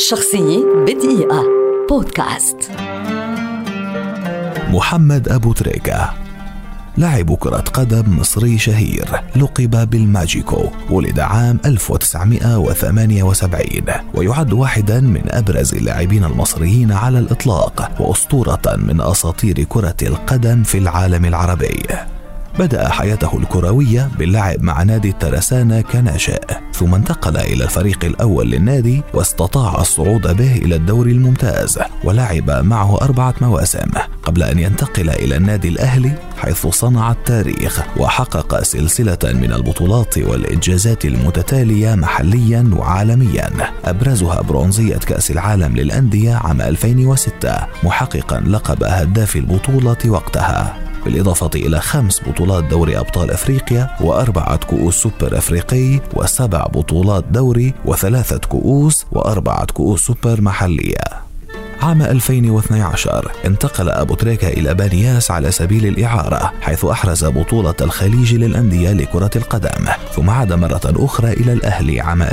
شخصية بدقيقة بودكاست. محمد أبو تريكة لاعب كرة قدم مصري شهير لقب بالماجيكو. ولد عام 1978 ويعد واحدا من أبرز اللاعبين المصريين على الإطلاق وأسطورة من أساطير كرة القدم في العالم العربي. بدأ حياته الكروية باللعب مع نادي الترسانة كناشئ، ثم انتقل إلى الفريق الأول للنادي واستطاع الصعود به إلى الدوري الممتاز، ولعب معه 4 مواسم قبل أن ينتقل إلى النادي الأهلي، حيث صنع التاريخ وحقق سلسلة من البطولات والإنجازات المتتالية محليا وعالميا، أبرزها برونزية كأس العالم للأندية عام 2006، محققا لقب هداف البطولة وقتها، بالإضافة إلى 5 بطولات دوري أبطال أفريقيا و4 كؤوس سوبر أفريقي و7 بطولات دوري و3 كؤوس و4 كؤوس سوبر محلية. عام 2012 انتقل أبو تريكة إلى بانياس على سبيل الإعارة، حيث أحرز بطولة الخليج للأندية لكرة القدم، ثم عاد مرة أخرى إلى الأهلي عام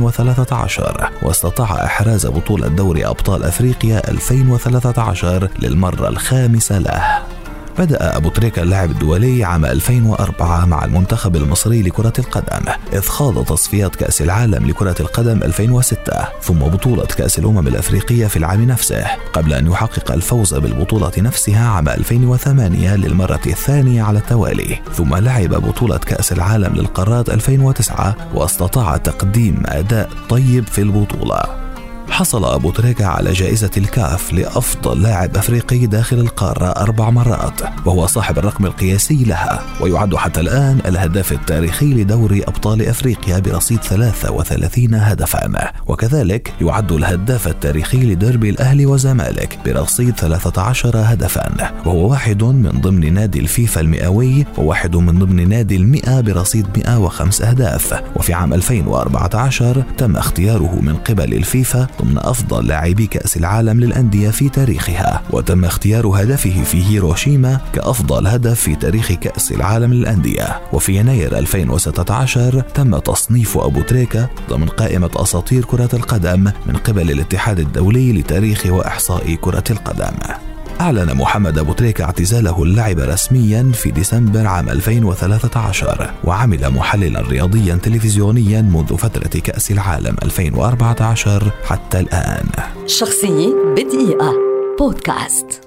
2013 واستطاع إحراز بطولة دوري أبطال أفريقيا 2013 للمرة الخامسة له. بدأ أبو تريكة اللعب الدولي عام 2004 مع المنتخب المصري لكرة القدم، إذ خاض تصفيات كأس العالم لكرة القدم 2006 ثم بطولة كأس الأمم الأفريقية في العام نفسه، قبل أن يحقق الفوز بالبطولة نفسها عام 2008 للمرة الثانية على التوالي، ثم لعب بطولة كأس العالم للقارات 2009 واستطاع تقديم أداء طيب في البطولة. حصل أبو تريكة على جائزة الكاف لأفضل لاعب أفريقي داخل القارة 4 مرات، وهو صاحب الرقم القياسي لها، ويعد حتى الآن الهداف التاريخي لدوري أبطال أفريقيا برصيد 33 هدفا، وكذلك يعد الهداف التاريخي لديربي الأهلي وزمالك برصيد 13 هدفا، وهو واحد من ضمن نادي الفيفا المئوي وواحد من ضمن نادي 100 برصيد 105 أهداف. وفي عام 2014 تم اختياره من قبل الفيفا ضمن أفضل لاعبي كأس العالم للأندية في تاريخها، وتم اختيار هدفه في هيروشيما كأفضل هدف في تاريخ كأس العالم للأندية. وفي يناير 2016 تم تصنيف أبو تريكة ضمن قائمة أساطير كرة القدم من قبل الاتحاد الدولي لتاريخ وإحصاء كرة القدم. أعلن محمد أبو تريكة اعتزاله اللعب رسميا في ديسمبر عام 2013، وعمل محللا رياضيا تلفزيونيا منذ فترة كأس العالم 2014 حتى الآن. شخصية بدقيقة بودكاست.